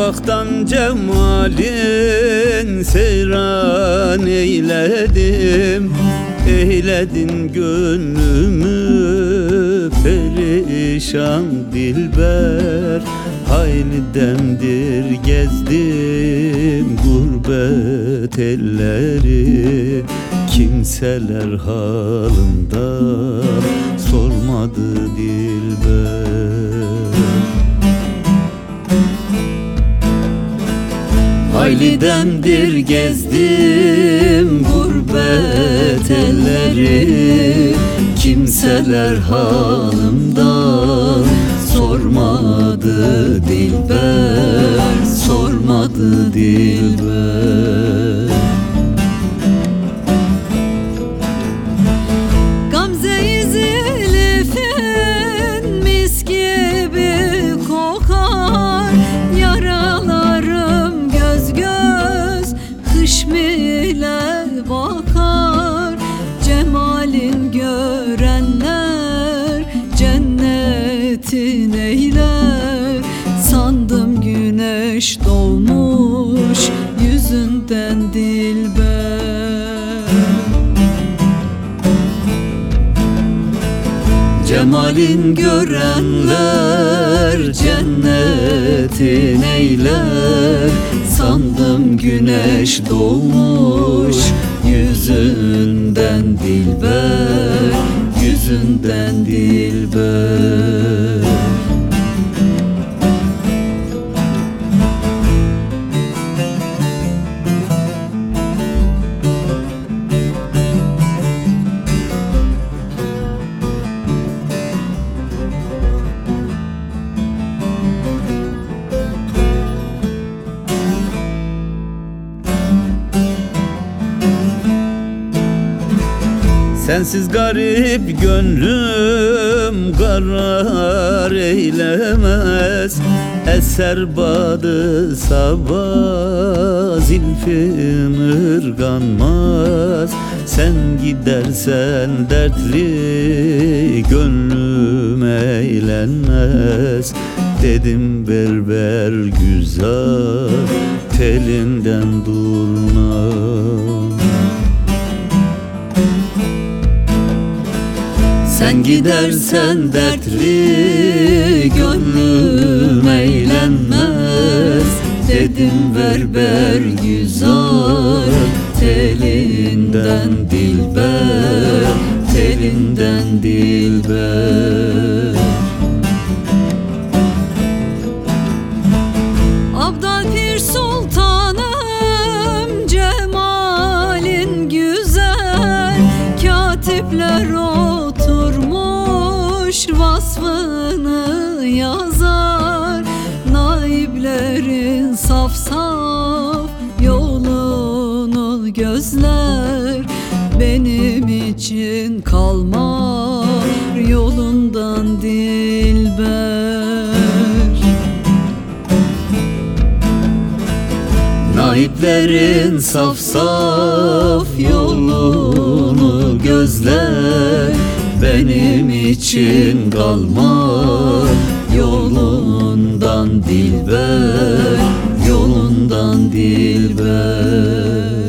Sabahtan cemalin seyran eyledim, eyledin gönlümü perişan dilber. Hayli demdir gezdim gurbet elleri, kimseler halımdan sormadı dilber. Hayli demdir gezdim gurbet elleri, kimseler halımdan sormadı dilber, sormadı dilber. Gamze-i Zülfün mis gibi kokar, yaralarım göz göz hışm ile bakar. Cemalin görenler cennetin eyler, sandım güneş doğmuş yüzünden dilber. Cemalin görenler cennetin eyler, sandım güneş doğmuş yüzünden dilber, yüzünden dilber. Sensiz garip gönlüm karar eylemez, eser badı sabah zilfim ırganmaz. Sen gidersen dertli gönlüm eğlenmez, dedim berber güzel telinden durmaz. Sen gidersen dertli gönlüm eğlenmez, dedim berber güzel telinden dilber, telinden dilber. Abdal Pir Sultanım cemalin güzel, katipler oturmuş vasfını yazar. Naiblerin saf saf yolunu gözler, benim için kalmar yolundan dilber. Naiplerin saf saf yolunu gözler, benim için kalmar yolundan dilber, yolundan dilber.